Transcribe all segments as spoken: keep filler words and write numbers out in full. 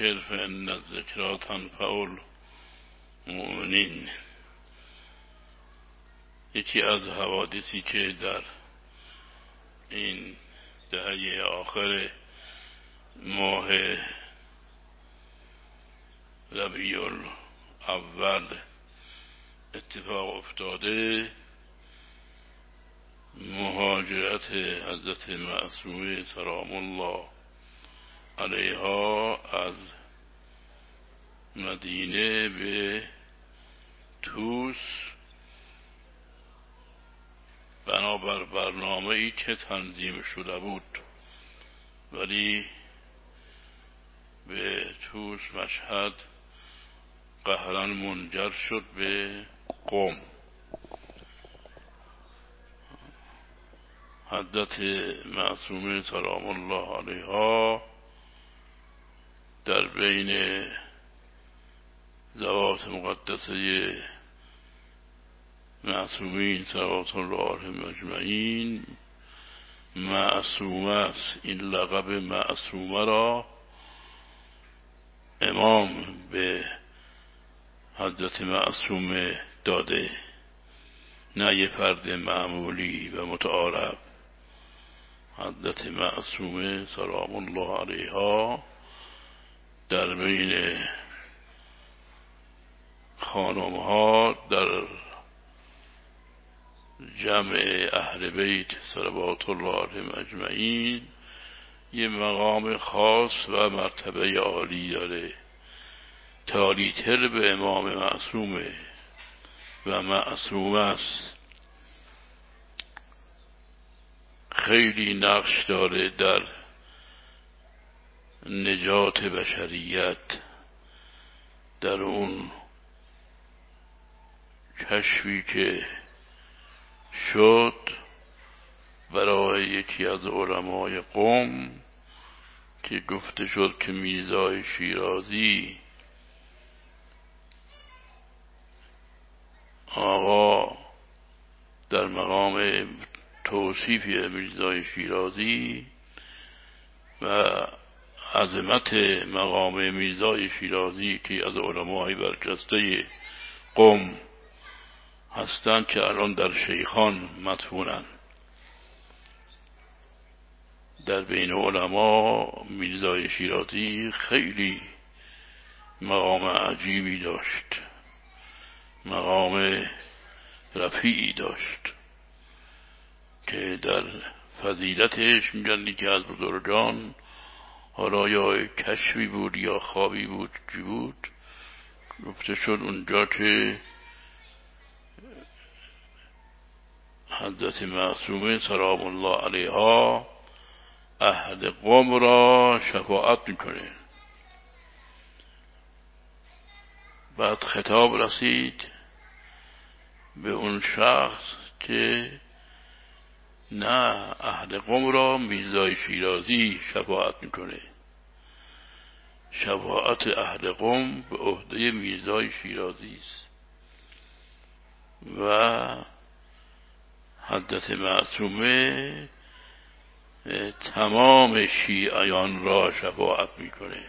فذکر فإن الذکری تنفع المؤمنین. یکی از حوادثی که در این دهه آخر ماه ربیع الاول اتفاق افتاده، مهاجرت حضرت معصومه سلام الله علیها از مدینه به طوس بنابر برنامه‌ای که تنظیم شده بود، ولی به طوس مشهد قهرا منجر شد به قم. حضرت معصومه سلام الله علیها در بین ذوات مقدسه معصومین صلوات الله علیهم اجمعین معصومه است. این لقب معصومه را امام به حضرت معصومه داده، نه یه فرد معمولی و متعارف. حضرت معصومه سلام الله علیها در بین خانمها در جمع اهل بیت صلوات الله علیهم اجمعین یه مقام خاص و مرتبه عالی داره، تالی‌تر به امام معصومه و معصومه است. خیلی نقش داره در نجات بشریت، در اون کشفی که شد برای یکی از علمای قم که گفته شد که میرزای شیرازی آقا در مقام توصیف میرزای شیرازی و عظمت مقام میرزای شیرازی که از علمای برجسته قم هستند که الان در شیخان مدفونند. در بین علما میرزای شیرازی خیلی مقام عجیبی داشت، مقام رفیعی داشت که در فضیلتش میگن که از بزرگان حالا یا کشفی بود یا خوابی بود چی بود، گفته شد اونجا که حضرت معصومه سلام الله علیها اهل قوم را شفاعت میکنه. بعد خطاب رسید به اون شخص که نه، اهل قوم را میرزای شیرازی شفاعت میکنه، شفاعت اهل قوم به عهده میرزای شیرازی است و حضرت معصومه تمام شیعیان را شفاعت میکنه.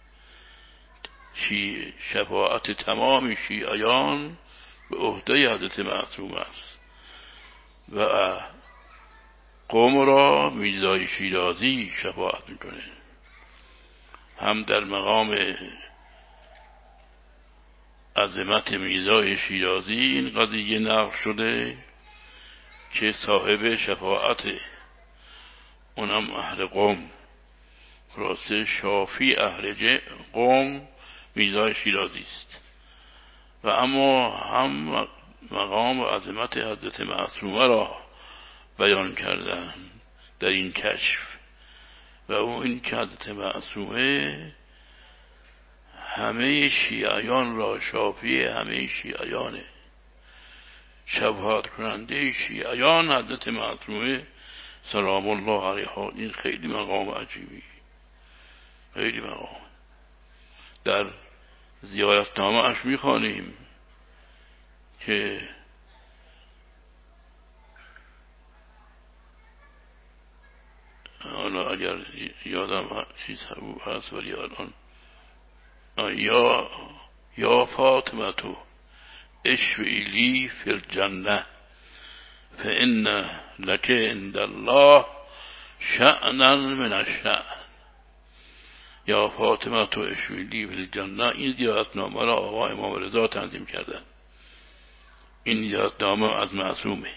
شی... شفاعت تمام شیعیان به عهده حضرت معصومه است و قوم را میرزای شیرازی شفاعت میکنه. هم در مقام عظمت میرزای شیرازی این قضیه نقل شده که صاحب شفاعت اونم اهل قوم، خلاصه شافی اهل قوم میرزای شیرازی است. و اما هم مقام و عظمت حضرت معصومه را بیان کردن در این کشف، و اون این که حضرت معصومه همه شیعیان را شافی همه شیعیانه، شفاعت کننده شیعیان حضرت معصومه سلام الله علیها. این خیلی مقام عجیبی، خیلی مقام. در زیارتنامه اش میخوانیم که حالا اگر یادم چیز هست ولی الان یا یا فاطمه تو اشفعی لی فی الجنه فان لک عند الله شأنا من الشأن. یا فاطمه تو اشفعی لی فی الجنه، این زیارتنامه را آقا امام رضا تنظیم کردن. این زیارتنامه از معصومه،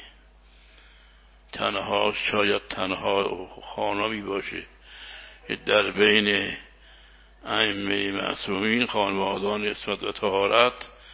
تنها شاید تنها خانمی باشه که در بین ائمه معصومین خانوادان عصمت و طهارت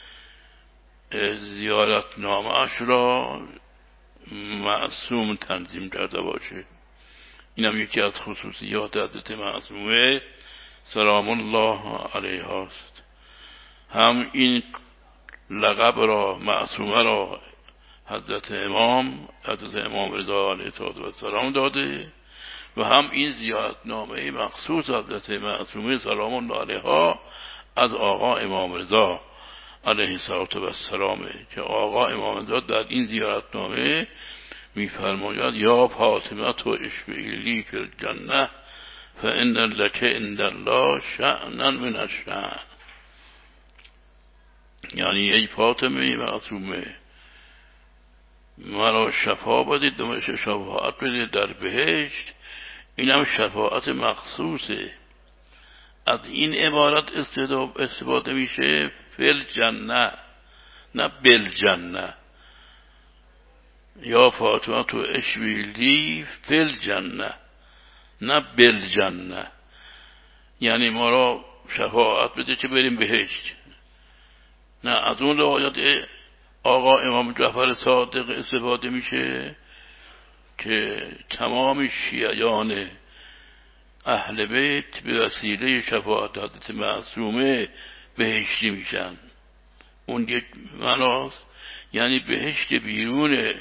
زیارتنامه اش را معصوم تنظیم کرده باشه. این هم یکی از خصوصیات حضرت معصومه سلام الله علیها است. هم این لقب را معصومه را حضرت امام حضرت امام رضا علیه السلام داده و هم این زیارتنامه مخصوص حضرت معصومه سلام الله علیها از آقا امام رضا علیه السلام که آقا امام رضا در این زیارتنامه میفرماید یا فاطمه تو اشفعی لی فی الجنه فان لک عند الله شأنا من الشأن. یعنی ای فاطمه معصومه، مرا شفا بدید، دمش شفاعت بدید در بهشت. این هم شفاعت مخصوصه. از این عبارت استفاده میشه فی الجنه نه بالجنه. یا فاطمه تو اشفعی لی فی الجنه نه بالجنه، یعنی ما را شفاعت بده که بریم بهشت. نه، از اون روایت آقا امام جعفر صادق استفاده میشه که تمام شیعیان اهل بیت به وسیله شفاعت حضرت معصومه بهشتی میشن. اون یک معناست، یعنی بهشت بیرون،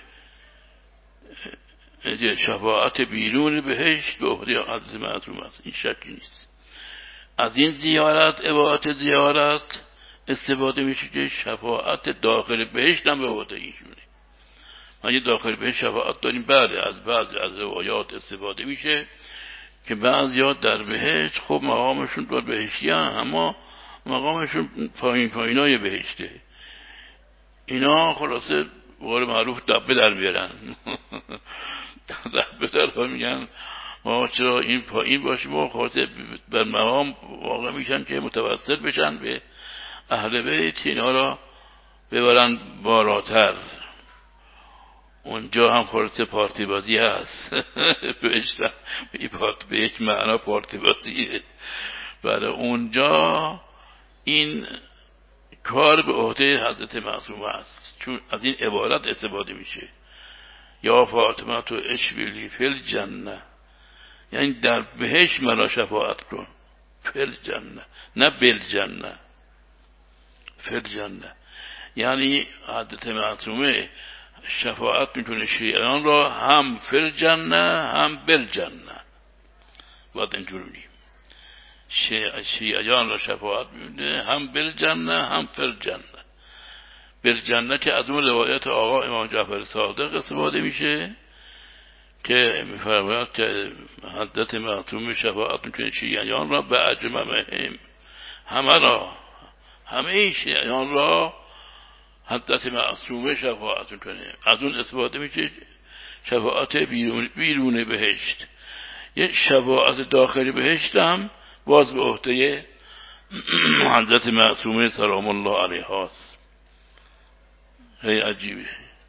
شفاعت بیرون بهشت به عهده حضرت معصومه است، این شکی نیست. از این زیارت عبارت زیارت استفاده میشه که شفاعت داخل بهشت هم به عهده ایشونه. ما یه داخل بهشت شفاعت داریم، بله از بعضی از روایات استفاده میشه که بعضی‌ها در بهشت خب مقامشون تو بهشتی هم، اما مقامشون پایین پایینای بهشته. اینا خلاصه بقول معروف دبه در میارن دبه در میگن ما چرا این پایین باشیم و خلاصه بر مقام واقع میشن که متوسل بشن به اهل بیت، اینا را ببرن بالاتر. اونجا هم خلاصه پارتی بازی هست بهشتن به یک معنا پارتی بازیه. برای اونجا این کار به عهده حضرت معصومه است، چون از این عبارت استفاده میشه یا فاطمه تو اشفعی لی فی الجنه، یعنی در بهشت مرا شفاعت کن. فی الجنه نه بالجنه، فی الجنه. یعنی حضرت معصومه شفاعت میکنه شیعیان را هم فی الجنه هم بالجنه. باید اینجور بگیم شیعیان را شفاعت میکنه هم بالجنه هم فی الجنه. بالجنه که از اون روایت آقا امام جعفر صادق استفاده میشه که میفرماید که حضرت معصومه شفاعت میکنه شیعیان را به اجمعهم، همه را، همه شیعیان را حضرت معصومه شفاعت میکنه. از اون استفاده میشه شفاعت بیرون, بیرون بهشت. یه شفاعت داخل بهشت هم باز به عهده حضرت معصومه سلام الله علیها است. خیلی عجیبه.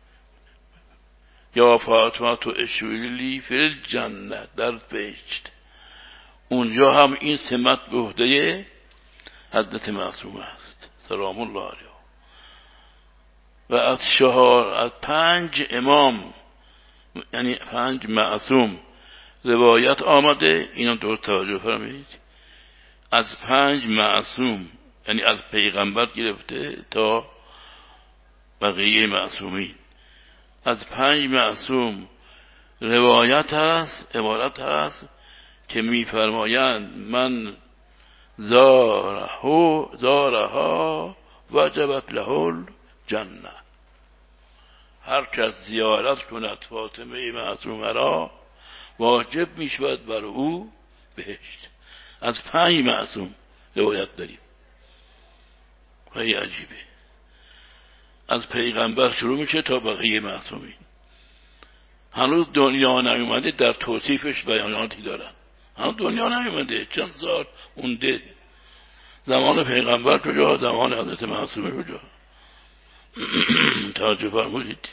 یا فاطمه تو اشفعی لی فی الجنه، در بهشت اونجا هم این سمت به عهده حضرت معصومه است سلام الله علیها. و از چهار از پنج امام یعنی پنج معصوم روایت آمده، اینو درست توجه فرمایید، از پنج معصوم یعنی از پیغمبر گرفته تا بقیه معصومین، از پنج معصوم روایت هست، عبارت هست که میفرمایند من زاره زارها وجبت له الجنه. هر کس زیارت کند فاطمه معصومه را واجب میشود بر او بهشت. از پنج معصوم روایت داریم. خیلی عجیبه. از پیغمبر شروع میشه تا بقیه معصومین. هنوز دنیا نیومده در توصیفش بیاناتی دارن. هنوز دنیا نیومده، چند سال مونده. زمان پیغمبر کجا، زمان حضرت معصومه کجا؟ توجه فرمودید؟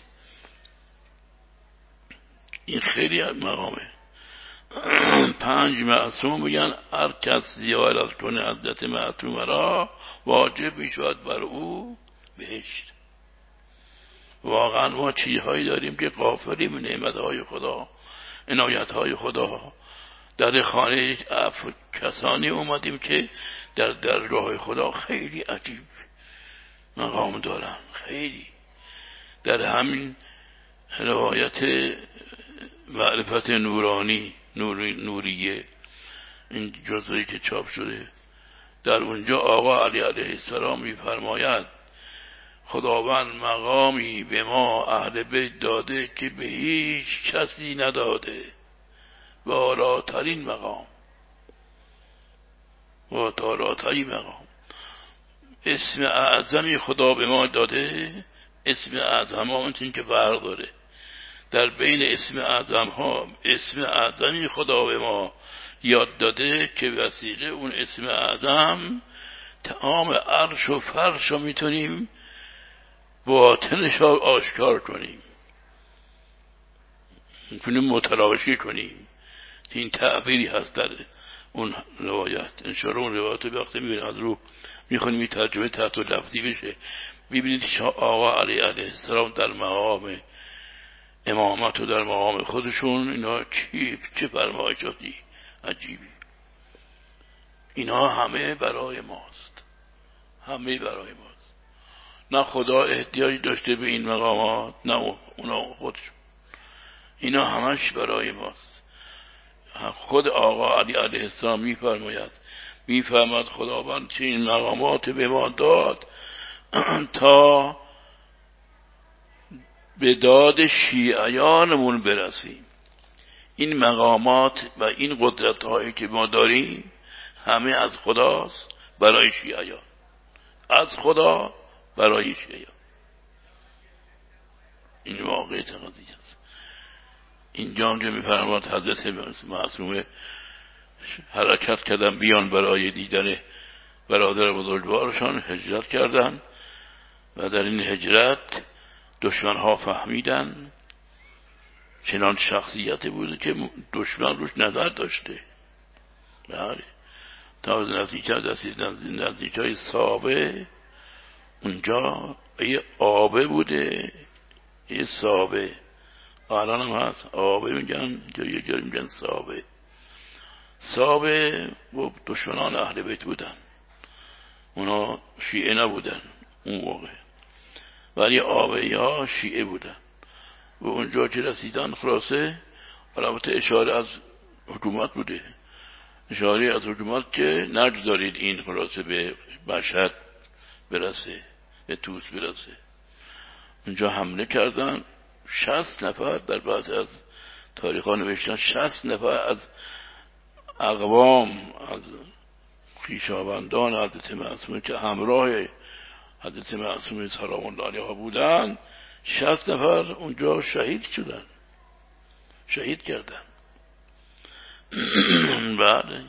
این خیلی مقامه. پنج معصوم بگن هر کس زیارت کنه حضرت معصومه را واجب میشود بر او بهشت. واقعا ما چیزهایی داریم که غافلیم من نعمتهای خدا، عنایتهای خدا. در خانه کسانی اومدیم که در درگاه خدا خیلی عجیب مقام دارن. خیلی در همین روایت معرفت نورانی نوری نوریه، این جزوی که چاپ شده، در اونجا آقا علی علیه السلام می‌فرماید خداوند مقامی به ما اهل بیت داده که به هیچ کسی نداده، بالاترین مقام، بالاترین مقام. اسم اعظمی خدا به ما داده. اسم اعظم ها اون که فرق داره. در بین اسم اعظم ها اسم اعظمی خدا به ما یاد داده که وسیله اون اسم اعظم تمام عرش و فرش رو میتونیم باطنش رو آشکار کنیم، میتونیم متلاشی کنیم. این تعبیری هست در اون روایت. انشاءالله اون روایت رو وقتی میبینیم از رو میخونیم این ترجمه تحت و لفظی بشه، ببینید آقا علی علیه السلام در مقام امامت و در مقام خودشون اینا چی چه فرمایشاتی عجیبی. اینا همه برای ماست، همه برای ماست. نه خدا احتیاج داشته به این مقامات، نه اونا خودشون. اینا همش برای ماست. خود آقا علی علیه السلام میفرماید میفرماید خداوند چه این مقامات به ما داد تا به داد شیعیانمون برسیم. این مقامات و این قدرت هایی که ما داریم همه از خداست برای شیعیان، از خدا برای شیعیان. این واقعیت قضیه است. اینجا هم که میفرماد حضرت معصومه حرکت کردن بیان برای دیدن برادر بزرگوارشان، هجرت کردن و در این هجرت دشمن ها فهمیدن چنان شخصیتی بوده که دشمن روش نظر داشته. بله تا از نزدیک نزدیک های صابه، اونجا یه آبه بوده، یه صابه، الان هم هست آبه میگن، یه جایی میگن صابه. صابه و دشمنان اهل بیت بودن، اونا شیعه نبودن اون موقع، ولی آبه ها شیعه بودن. و اونجا که رسیدن خلاصه البته اشاره از حکومت بوده، اشاره از حکومت که نگذارید این خلاصه به مشهد برسه، به توس برسه. اونجا حمله کردن. شصت نفر در بعض از تاریخ ها نوشتن شصت نفر از اقوام، از خویشاوندان حضرت معصومه که همراه حضرت معصومه سلام الله علیها بودن، شصت نفر اونجا شهید شدن، شهید کردن. بعد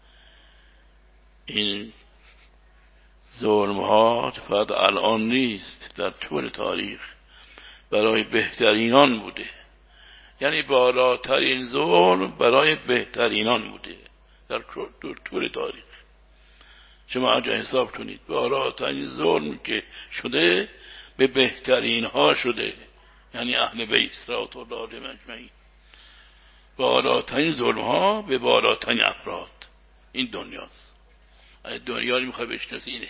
این ظلم ها فقط الان نیست، در طول تاریخ برای بهترینان بوده. یعنی بالاترین ظلم برای بهترینان بوده در طول تاریخ. شما اگه حساب کنید بالاترین ظلم که شده به بهترین ها شده، یعنی اهل بیت صلوات الله علیهم اجمعین. بالاترین ظلم ها به بالاترین افراد. این دنیاست. اگه دنیا رو میخوای بشناسی اینه.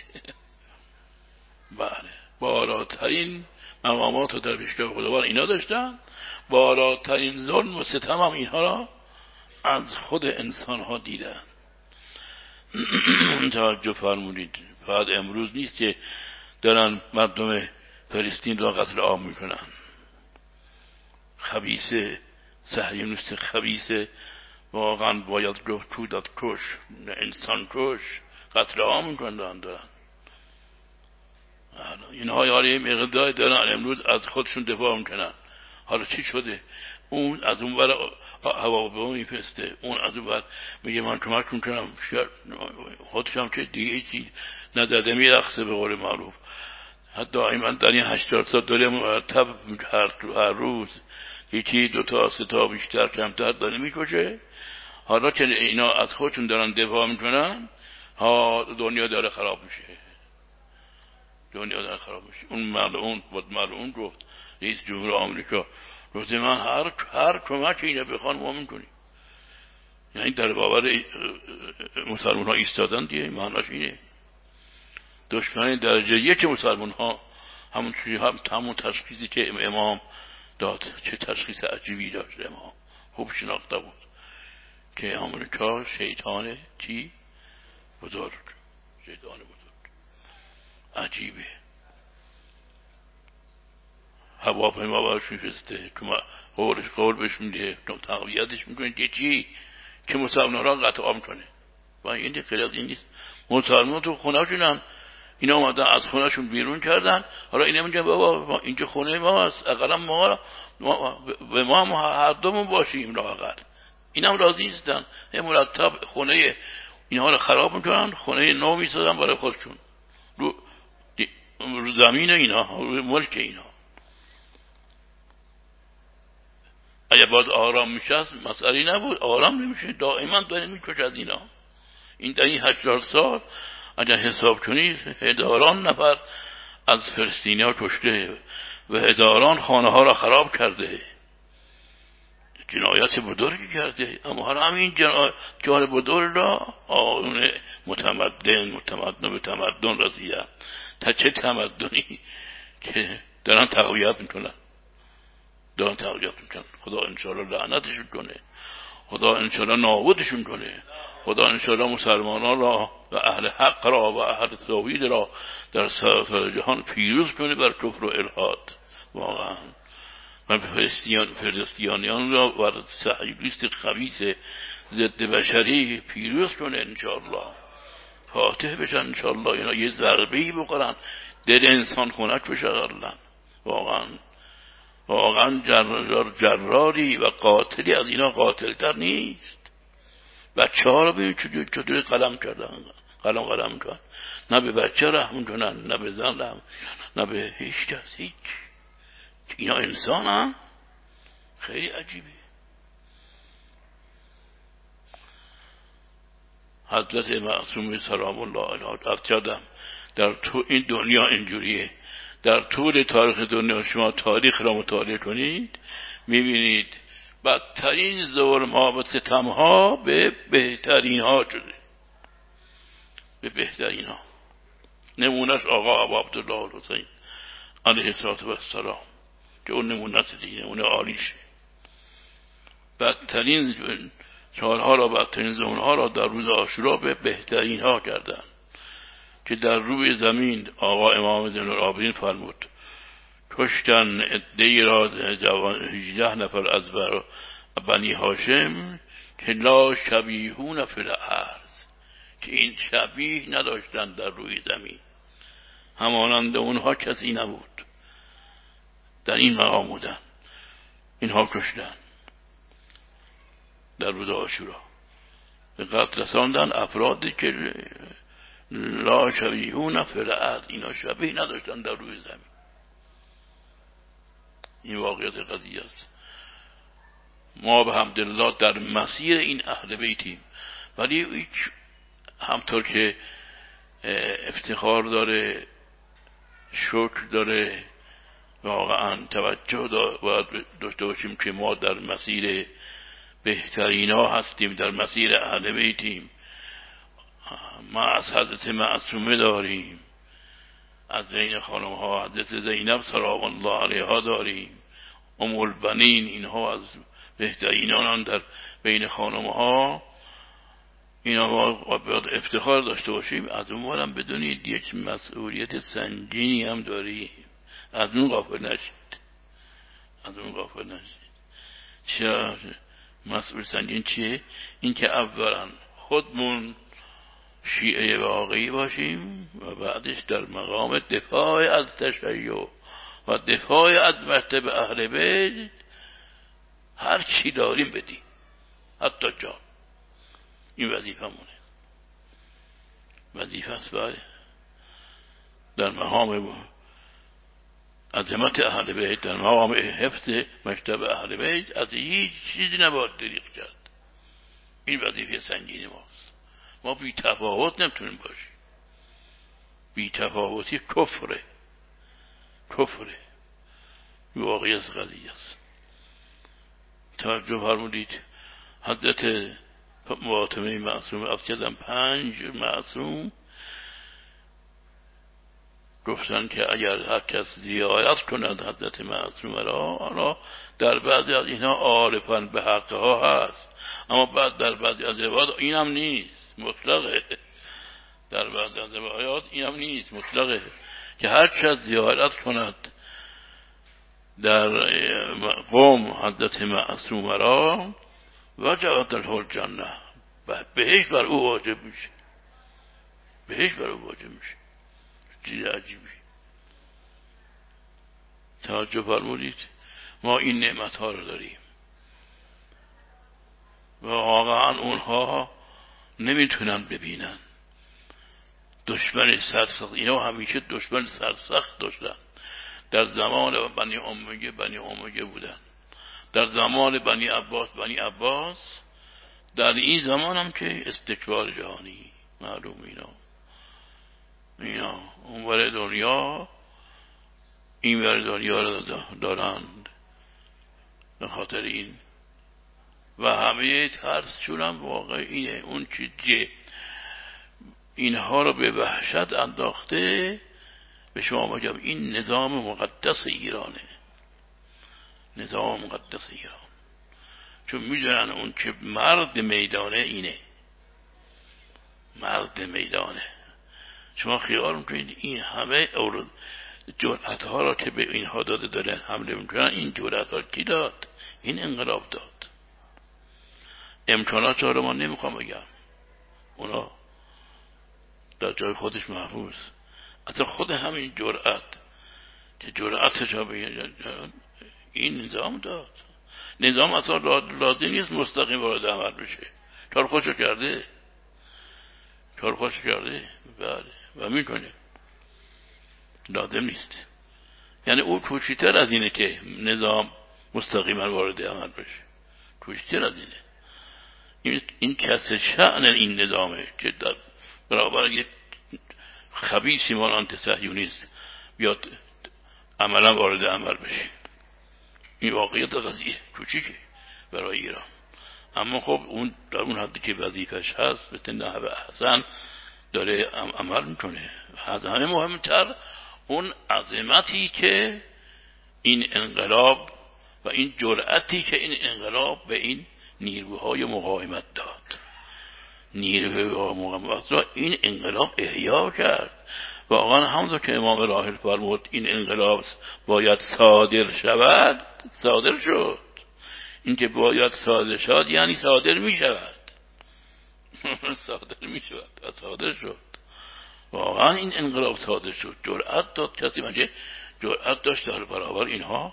بله بالاترین مقامات رو در پیشگاه خداوند اینا داشتن. بالاترین ظلم و ستم هم اینها را از خود انسان ها دیدن. توجه فرمودید. فقط امروز نیست که دارن مردم فلسطین را قتل عام میکنن. خبیثه، صهیونیست خبیثه، واقعا باید گفت کودت کش، انسان کش، قتل عام میکنن دارن. اینها یاری مقدار دارن امروز از خودشون دفاع میکنن. حالا چی شده؟ اون از اون ور هواپیما میفرسته، اون از اون ور میگه من کمک میکنم، خودش هم چه دیگه چی نداده میرخصه به قول معروف. حتی دائما در این هشتاد سال داره مرتب هر, هر روز یکی دوتا سه تا بیشتر کمتر داره میکشه. حالا که اینا از خودشون دارن دفاع میکنن، ها دنیا داره خراب میشه، دنیا داره خراب میشه. اون ملعون بود ملعون گفت رئیس جمهور آمریکا، گفت من هر هر کمک اینا بخوان ما میکنیم. یعنی در باور مسلمان ها ایستادن دیگه، معناش اینه. دشمن درجه یک مسلمان ها همون چیزی هم همون تشخیصی که امام داد. چه تشخیص عجیبی داشت امام، خوب شناخته بود که آمریکا شیطان چی بزرگ، شیطان بزرگ. عجیبه. هواپیما براش میفرسته که قولش قول بهش میده، تقویتش میکنه که چی که مسلمان را قطعا میکنه. و این خیلی از این نیست. مسلمان تو خونه شونن، اینا اومدن از خونه شون بیرون کردن، حالا اینا میگن بابا اینجا خونه ما هست، اقلا ما به ما هم هر دومون باشیم لااقل. اینا هم راضی نیستن، هم مرتب خونه اینها رو خراب میکنن، خونه نو میسازن برای خودشون رو, رو زمین اینا، رو ملک اینا. اگه باز آرام میشه مسئله نبود، آرام نمیشه، دائما داره میکشه از اینا. این در این هشتاد سال اگر حساب کنید هزاران نفر از فلسطینی ها کشته و هزاران خانه ها را خراب کرده، جنایت بزرگی کرده. اما حالا همین جنایت بزرگ را آقایون متمدن متمدن به تمدن رضیه، تا چه تمدنی که دارن تقویت میکنن، دارن تقویت میکنن. خدا انشاءالله لعنتشون کنه، خدا انشاءالله نابودشون کنه، خدا انشاءالله مسلمانان را و اهل حق را و اهل توحید را در سراسر جهان پیروز کنه بر کفر و الحاد. واقعا من فلسطین فلسطینیان را و صهیونیست خبیث ضد بشری پیروز کنه انشاءالله، فاتح بشن انشاءالله. اینا یه ضربه‌ای بخورن دل انسان خنک بشه. واقعا واقعا جرار جراری و قاتلی از اینا قاتلتر نیست. بچه ها رو ببین چطور چطور قلم کردن، قلم قلم کردن، نه به بچه رحم کنن، نه به زن رحم، نه به هیچ کس. هیچ. اینا انسان هم خیلی عجیبه. حضرت معصوم سلام الله علیه افتادم در تو این دنیا اینجوریه. در طول تاریخ دنیا شما تاریخ را مطالعه کنید میبینید بدترین ظلم ها و ستم ها به بهترین ها شده، به بهترین ها. نمونش آقا ابو عبدالله الحسین علیه السلام که اون نمونه است دیگه، نمونه عالیشه. بدترین چهارها را بدترین ظلم ها را در روز عاشورا به بهترین ها کردن که در روی زمین آقا امام زین العابدین فرمود کشتن عده‌ای را هجده نفر از بنی هاشم که لا شبیهون فی الارض، که این شبیه نداشتن در روی زمین، همانند اونها کسی نبود در این مقام بودن. اینها کشتن در روز عاشورا، به قتل رساندن افرادی که لا شبیهون فی الارض، اینا شبیه نداشتن در روی زمین. این واقعیت قضیه است. ما به حمدالله در مسیر این اهل بیتیم، ولی همطور که افتخار داره، شکر داره، واقعا توجه باید داشته باشیم که ما در مسیر بهترین ها هستیم، در مسیر اهل بیتیم. ما از حضرت معصومه داریم، از بین خانم ها حضرت زینب سلام الله علیها داریم، ام البنین، اینها از بهترینان در بین خانم ها. اینا ما باید افتخار داشته باشیم. از اون ورم بدونید یک مسئولیت سنگینی هم داریم، از اون غافل نشید، از اون غافل نشید. چرا مسئول سنگین چیه؟ این که اولا خودمون شیعه واقعی باشیم و بعدش در مقام دفاع از تشیع و دفاع از مرتبه اهل بیت هر چی داریم بدیم، حتی جان. این وظیفه مونه، وظیفه است. بله، در مقام عظمت اهل بیت، در مقام حفظ مرتبه اهل بیت از هیچ چیزی نباید دریغ کرد. این وظیفه سنگین ماست. ما بی تفاوت نمیتونیم باشیم. بی تفاوتی کفره، کفره واقعیت قضیه است. توجه فرمودید حضرت فاطمه معصوم از کردن پنج معصوم گفتن که اگر هر کس زیارت کند حضرت معصومه را، حالا در بعضی از اینها عارفان به حقها هست، اما بعد در بعضی از روایات این هم نیست، مطلقه. در بعضی از روایات این هم نیست، مطلقه، که هر کس زیارت کند در قوم حضرت معصومه را وجبت له الجنه، بهش بر او واجب میشه، بهش بر او واجب میشه. چیز عجیبی. توجه فرمودید ما این نعمت ها رو داریم و واقعا اونها نمیتونن ببینن. دشمن سرسخت، اینا همیشه دشمن سرسخت داشتن. در زمان بنی امیه بنی امیه بودن، در زمان بنی عباس بنی عباس، در این زمان هم که استکبار جهانی معلوم. اینا اینا اونور دنیا اینور دنیا رو دارند به خاطر این، و همه ترسشون هم واقع اینه. اون چیزی اینها رو به وحشت انداخته، به شما بگم این نظام مقدس ایرانه، نظام مقدس ایران. چون میدونن اون که مرد میدانه اینه، مرد میدانه. شما خیال میکنید این همه جرأت ها را که به اینها داده دارن حمله میکنن، این جرأت ها کی داد؟ این انقلاب داد. امکانات ها رو من نمیخوام بگم، اونا در جای خودش محفوظ. اصلا خود همین جرأت که جرأتش ها به این نظام داد. نظام اصلا لازم نیست مستقیم وارد عمل بشه، کار خودشو کرده، کار خودشو کرده. بله، و میکنه، لازم نیست. یعنی او کوشیتر از اینه که نظام مستقیما وارد عمل بشه، کوشیتر از اینه. این, این کسر شأن این نظامه که در برابر یک خبیثی مانند صهیونیسم بیاد عملا وارد عمل بشه. این واقعیت قضیه کوچیکه برای ایران، اما خب اون در اون حدی که وظیفش هست به نحو احسن داره عمل میکنه. از همه مهمتر اون عظمتی که این انقلاب و این جرأتی که این انقلاب به این نیروهای مقاومت داد. نیروهای مقاومت را این انقلاب احیا کرد. واقعا همونطور که امام راحل فرمود این انقلاب باید صادر شود، صادر شد. این که باید صادر شد یعنی صادر می شود. صادر می شود و صادر شد. واقعا این انقلاب صادر شد. جرأت داد کسی منجه جرأت داشت در برابر اینها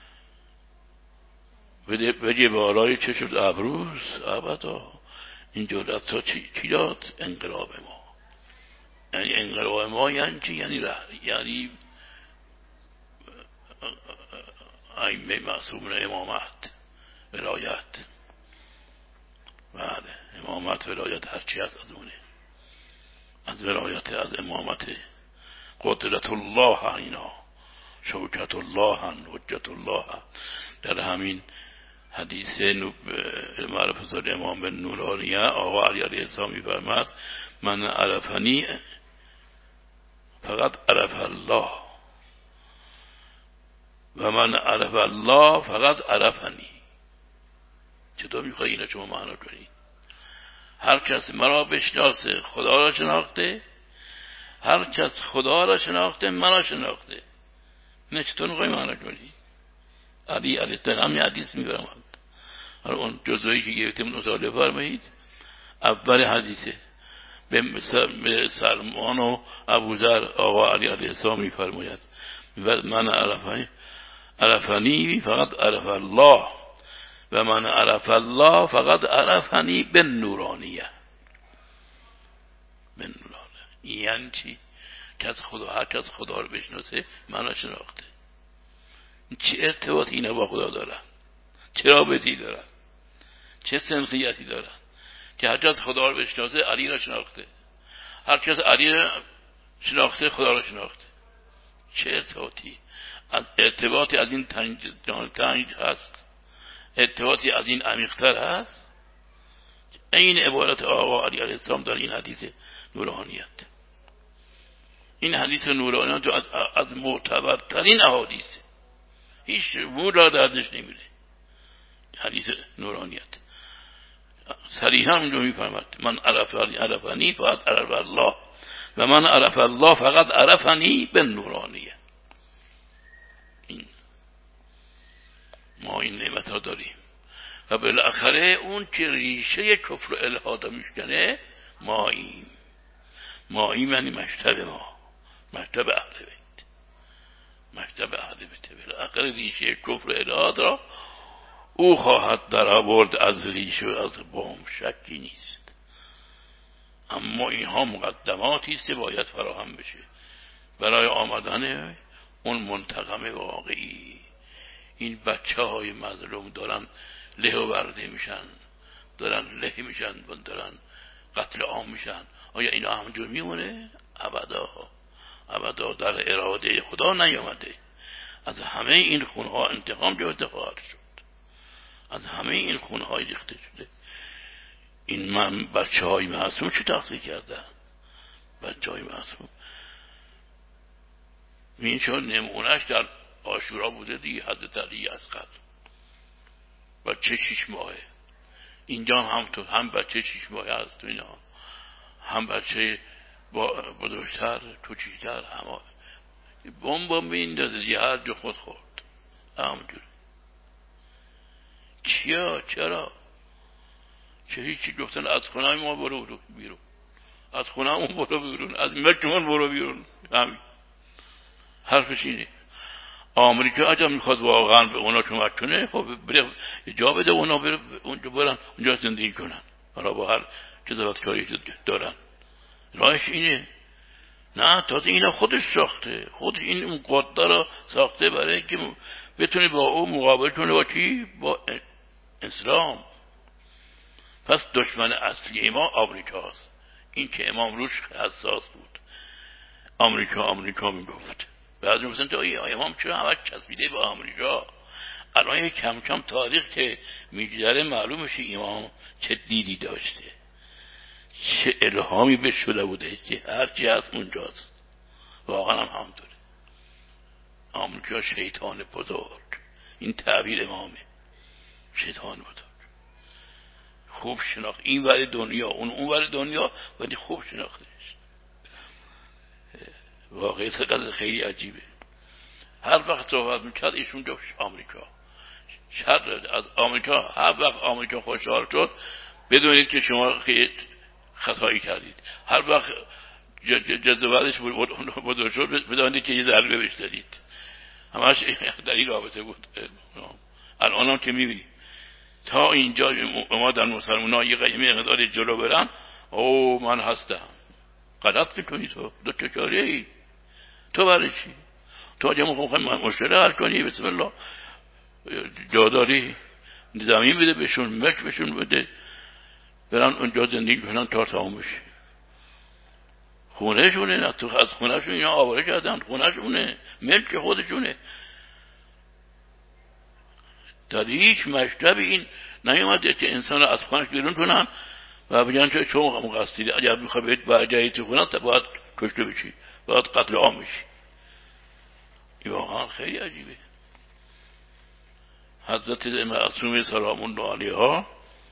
بگه بالای چشم ابروز ابدا. این جرأت ها چی, چی داد؟ انقلاب ما. یعنی انقلاب ما یعنی چی؟ یعنی ره یعنی ائمه معصومین امامت ولایت. بله، امامت ولایت هرچی هست از اونه، از ولایت، از امامت. قدرت الله اینا، شوکت الله، حجت الله. در همین حدیث معرفت امام بن نورانیه آقا علی علیه السلام می‌فرماد من عرفنی فقط عرف الله و من عرف الله فقط عرفنی. چطور میخوایی اینو شما معنا کنید؟ هر کس مرا بشناسه خدا را شناخته، هر کس خدا را شناخته مرا شناخته. نه چطور میخوایی معنا کنید؟ علی علیه السلام حدیث میفرماد، اون جزوهی که گرفتیم مطالعه فرمایید. اول حدیثه به سلمان و ابوذر آقا علی علیه السلام میفرماید من عرفنی عرفنی فقط عرف الله و من عرف الله فقط عرفنی بالنورانیه. بالنورانیه یعنی چی؟ که از خدا، هر کس خدا رو بشناسه منو شناخته. چه ارتباطی اینا با خدا دارن؟ چه رابطی دارن؟ چه سنخیتی دارن؟ که هر کس خدا رو بشناسه علی رو شناخته، هر کس علی رو شناخته خدا رو شناخته. چه ارتباطی؟ از ارتباطی از این تنگ, تنگ هست، ارتباطی از این عمیق‌تر هست. این عبارت آقا علی علیه السلام در این حدیث نورانیت. این حدیث نورانیت از, از معتبرترین احادیث، هیچ مولا دردش نمیره. حدیث نورانیت صریحا اونجا میفرماد من عرف عرفنی فقط عرف الله و من عرف الله فقط عرفنی بالنورانیه. این ما این نعمت ها داریم و بالاخره اون که ریشه کفر و الحاد میشکنه ماییم. ماییم یعنی مشتب ما، مشتب اهل بیت، مشتب اهل بیت. بالاخره ریشه کفر و الحاد را او خواهد در آورد از ریشه و از بام، شکی نیست. اما اینها مقدماتی است که باید فراهم بشه برای آمدن اون منتقم واقعی. این بچه های مظلوم دارن له و برده میشن، دارن له میشن، دارن قتل عام میشن. آیا اینا همجور میمونه؟ ابدا ابدا. در اراده خدا نیامده. از همه این خونها انتقام گرفته خواهد شد، از همه این خونهای ریخته شده. این من بچه های معصوم چه تقصیر کردن؟ بچه های معصوم این چون نمونهش در عاشورا بوده دیگه، حضرت علی اصغر بچه شیش ماهه. اینجا هم تو هم بچه شیش ماهه هست تو اینا، هم بچه بزرگتر کوچیکتر، هم بمب بمب میندازه یه هر جو خود خورد. همونجور چیا؟ چرا؟ چه هیچی گفتن از خونه ما برو بیرون، از خونه ما برو بیرون، از ملکمون برو بیرون. همین حرفش اینه. آمریکا اگه میخواد واقعا به اونا کمک کنه، خب بره جا بده اونا بره اونجا برن اونجا زندگی کنن، حالا با هر جزوتکاری دارن. راهش اینه. نه تازه اینا خودش ساخته، خود این اون قدر را ساخته برای که بتونه با او مقابل کنه با چی؟ با اسلام. پس دشمن اصلی ما آمریکاست. این که امام روش حساس بود، آمریکا آمریکا میگفت. بعضی میگفتن تو ای امام چرا همه چسبیده به آمریکا؟ الان کم کم تاریخ که میگذره معلوم میشه امام چه دیدی داشته، چه الهامی به شده بوده که هرچی هست اونجاست. واقعا هم همطوره. آمریکا شیطان بزرگ، این تعبیر امامه، شیطان بزرگ. خوب شناخت این ور دنیا اون اون ور دنیا، ولی خوب شناختش. واقعی قضیه خیلی عجیبه. هر وقت صحبت میکرد ایشون جوش آمریکا شر از آمریکا. هر وقت آمریکا خوشحال شد بدونید که شما خیلی خطایی کردید. هر وقت جذباتش بزرگ شد بدونید که یه ضربه بهش دادید. همش در این رابطه بود. الان هم که میبینید تا اینجا ما در مسلمان ها یه قیمه مقدار جلو برن، او من هستم. غلط میکنی تو، دو چکاری ای تو برای چی؟ تو اگه مخواهی مشکله حل کنی بسم الله جاداری زمین بده بهشون، ملک بهشون بده، برن اونجا زندگی کنن تا تمام بشه. خونه شونه، نه تو از خونه شون اینا آواره کردن، خونه شونه، ملک خودشونه. در هیچ مشرب این نیومده که انسان از خونش بیرون کنن و بگن که چون مقصدی اگر میخوای بهت برگردی تو خونه تا باید کشته بشی، باید قتل عام بشی. این واقعا خیلی عجیبه. حضرت معصومه سلام الله علیها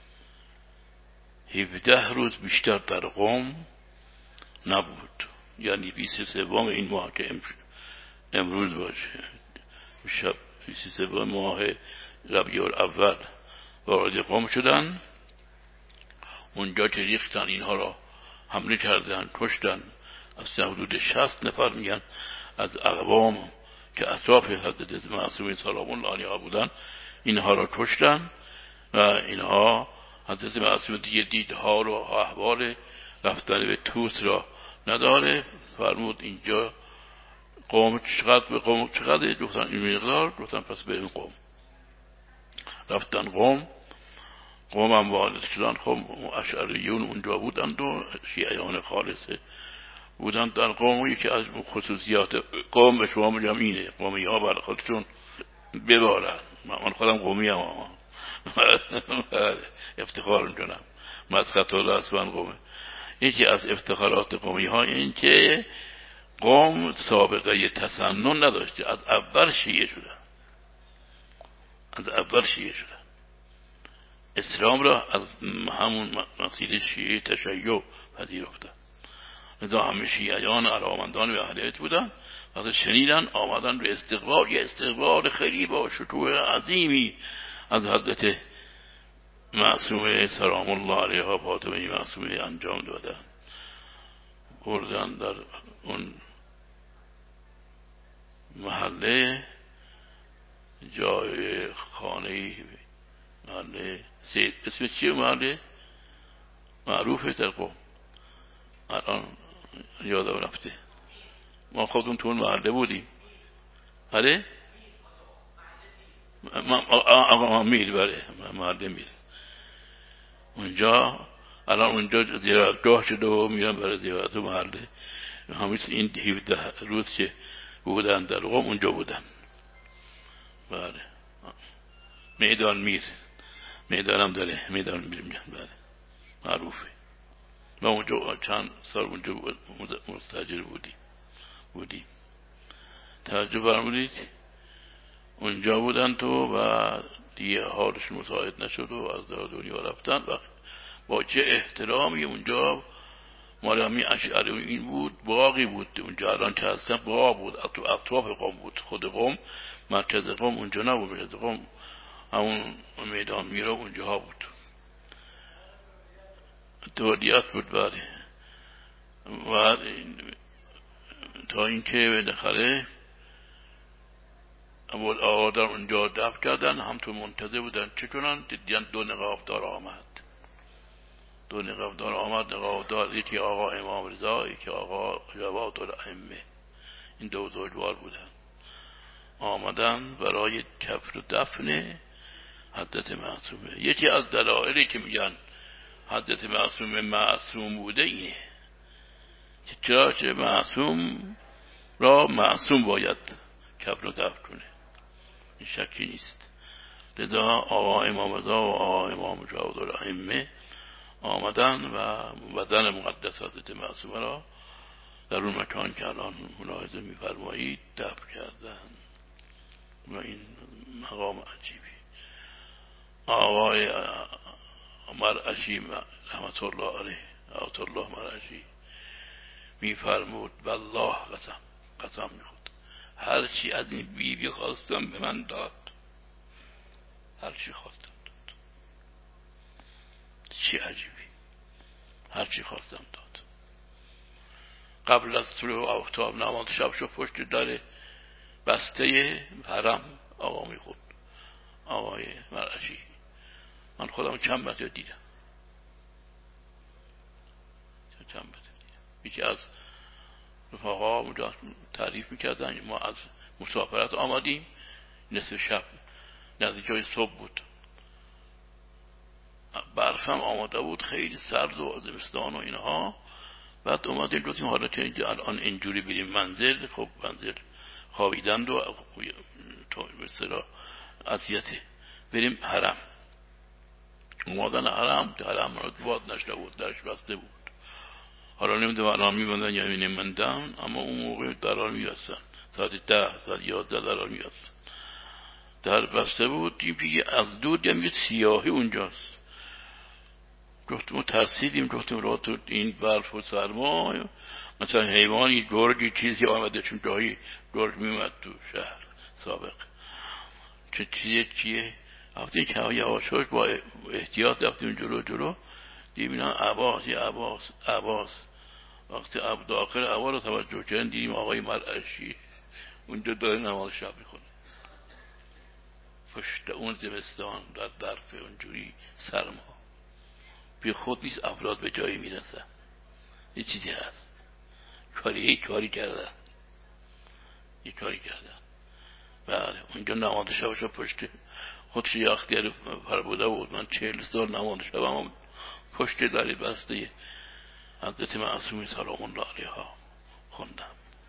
هفده روز بیشتر در قم نبود، یعنی بیست و سوم این ماه که امروز باشه، شب بیست و سوم ماه ربیع الاول وارد قم شدن. اونجا که ریختن اینها را حمله کردن، کشتن. از حدود شصت نفر میگن از اقوام که اطراف حضرت معصومه سلام الله علیها بودن اینها را کشتن و اینها حضرت معصومه دیگه دیدها رو احوال رفتن به توس را نداره. فرمود اینجا قوم چقدر به قوم چقدر گفتن این مقدار، گفتن پس بریم قوم. رفتن قوم، قوم هم وارد شدن. خب اشعریون اونجا بودند و شیعیان خالصه بودند در قوم. یکی از خصوصیات قوم به شما میگم اینه، قومی ها بر خودشون ببارن. من خودم قومی هم افتخار میکنم، مسخط الله اسفن قومه. یکی از افتخارات قومی ها این که قوم سابقه تسنن نداشته، از اول شیعه شدن، از اول شیعه شدن. اسلام را از همون مسیر شیعه تشیع پذیرفتن. لذا همه شیعیان علاقمندان به اهل بیت بودن. وقتی شنیدن آمدن به استقبال، یه استقبال خیلی با شکوه عظیمی از حضرت معصومه سلام الله علیها فاطمه معصومه انجام دادن. بردن در اون محله، جای خانه محله سید، اسم چیه محله معروفه در قوم؟ الان یادم رفته. ما خودمون تو اون محله بودیم. بله آقا میر، بله محله میر. اونجا الان اونجا زیارتگاه شده و میرن برای زیارت محله. همین این هفده روز که بودن در قوم اونجا بودن. بله میدان میر، میدانم داره، میدان میر میگن، بله معروفه. ما اونجا چند سال اونجا مستاجر بودیم بودیم توجه فرمودید. اونجا بودن تو و دیگه حالش مساعد نشد و از در دنیا رفتن. و با چه احترامی اونجا مال همین اشعری این بود، باقی بود اونجا. الان که هستن باغ بود، اطراف قوم بود. خود قوم مرکز قوم اونجا نبود، مرکز قوم همون میدان میرا اونجا ها بود، تولیت بود. بله و تا این که بالاخره آقا در اونجا دفع کردن. هم تو منتظر بودن چه کنن، دیدن دو نقابدار آمد. دو نقابدار آمد، نقابدار یکی آقا امام رضا، یکی آقا جواد الائمه. این دو زوجوار بودن، آمدن برای کفن و دفن حضرت معصومه. یکی از دلایلی که میگن حضرت معصومه معصوم بوده اینه که چرا که معصوم را معصوم باید کفن و دفن کنه، این شکی نیست. لذا آقا امام رضا و آقا امام جواد الائمه آمدن و بدن مقدس حضرت معصومه را در اون مکان که الان ملاحظه می‌فرمایید دفن کردن. و این مقام عجیبی. آقای مرعشی رحمت الله علیه، رحمت الله مرعشی می‌فرمود والله قسم قسم می‌خورد هر چی از این بیبی خواستم به من داد، هر چی خواستم داد. چی عجیبی، هر چی خواستم داد. قبل از طلوع آفتاب نماز شب شو پشت در بسته حرم آقا میخوند، آقای مرعشی. من خودم چند بار دیدم، چند بار دیدم. یکی از رفقا اونجا تعریف میکردن ما از مسافرت آمدیم، نصف شب نزدیک جای صبح بود، برفم آماده بود، خیلی سرد و زمستان و اینها. بعد اومدیم گفتیم حالا که اینجا الان اینجوری بریم منزل، خب منزل خوابیدند و تو مثلا اذیته، بریم حرم. اومدن حرم، حرم را باز نشده بود، درش بسته بود. حالا نمیدونم الان میبندن یا نمیبندن، اما اون موقع درار میبستن، ساعت ده ساعت یازده درار میبستن. در بسته بود. دیگه از دور دیدم یه سیاهی اونجاست. گفتم ترسیدیم، گفتم را تو این برف و سرما مثلا حیوانی گرگی چیزی آمده، چون جایی گرگ میومد تو شهر سابق، چه چیزی چیه. رفتیم که هوای آشوش با احتیاط رفتیم جلو جلو، دیدیم اینا عباس یه عباس عباس وقتی عبد داخل عبا رو توجه کردن دیدیم آقای مرعشی اونجا داره نماز شب میکنه پشت اون زمستان در درف اونجوری سرما بی خود نیست افراد به جایی میرسن یه چیزی هست کاری یه کاری کردن یه کاری کردن بله اونجا نماز شبش پشت خودش یه اختیار فربوده بود من چهل سال نماز شب هم پشت داری بسته حضرت معصومی سلام الله علیها خوندم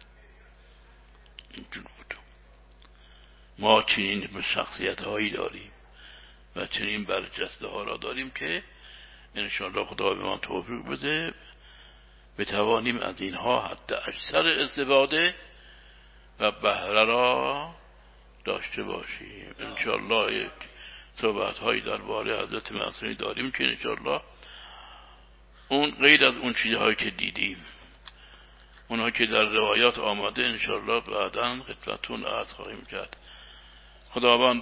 اینجور بود ما چنین شخصیت هایی داریم و چنین برجسته ها را داریم که انشاءالله خدا به ما توفیق بده بتوانیم از اینها حتی اکثر استفاده و بهره را داشته باشیم. انشاءالله یک صحبت هایی درباره حضرت معصومی داریم که انشاءالله اون غیر از اون چیزهایی که دیدیم اونها که در روایات آمده انشاءالله بعداً خدمتتون عرض خواهیم کرد. خداوند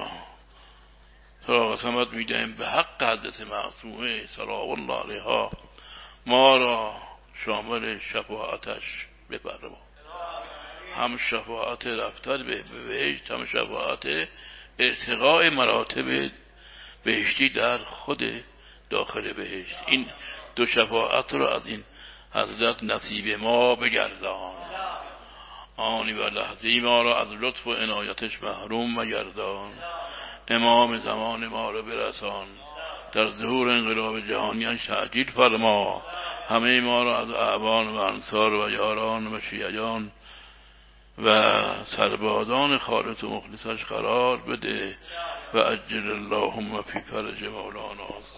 را قسمت میدهیم به حق حضرت معصومه سلام الله علیها ما را شامل شفاعتش بفرما، هم شفاعت رفتن به بهشت هم شفاعت ارتقاء مراتب بهشتی در خود داخل بهشت. این دو شفاعت را از این حضرت نصیب ما بگردان، آنی و لحظه ما را از لطف و عنایتش محروم مگردان، امام زمان ما را برسان، در ظهور انقلاب جهانیان تعجیل فرما، همه ما را از اعوان و انصار و یاران و شیعیان و سربازان خالص و مخلصش قرار بده و اجل اللهم فی فرج مولانا.